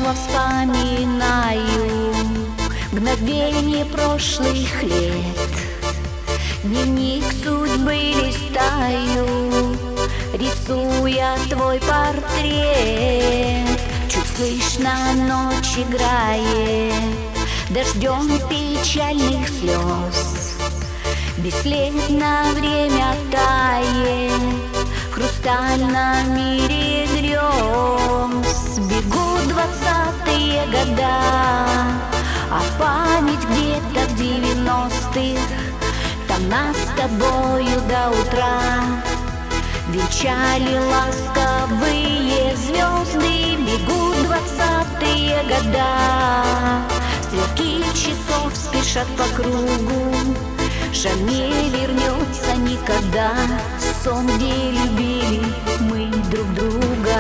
снова вспоминаю мгновение прошлых лет. Дневник судьбы листаю, рисуя твой портрет. Чуть слышно ночь играет дождем печальных слез. Бесследно время тает в хрустальном мире грез. Бегут 20-е года, а память где-то в 90-х. Там нас с тобою до утра венчали ласковые звезды. Бегут 20-е года, стрелки часов спешат по кругу. Жаль, не вернется никогда сон, где любили мы друг друга.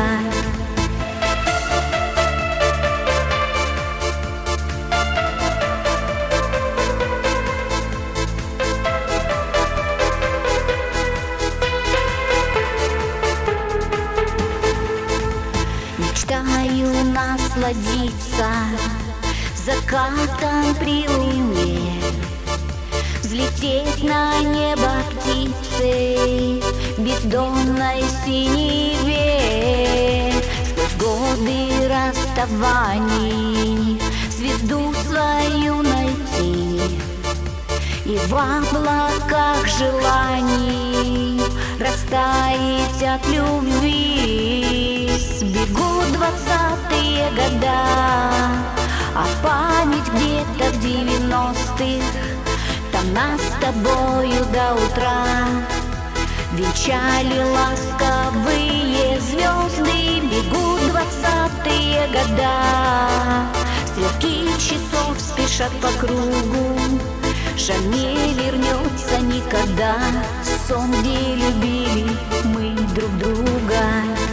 Мечтаю насладиться закатом при луне, взлететь на небо птицей бездонной синеве. Сквозь годы расставаний звезду свою найти и в облаках желаний растаять от любви. Бегут 20-е года, а память где-то в 90-х. Там нас с тобою до утра венчали ласковые звезды. Бегут 20-е года, стрелки часов спешат по кругу. Жаль, не вернется никогда сон, где любили мы друг друга.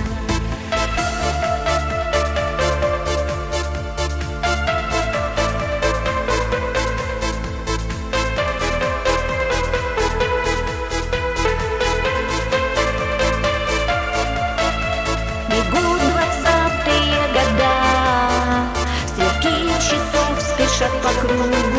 Бегут 20-е года, стрелки часов спешат по кругу.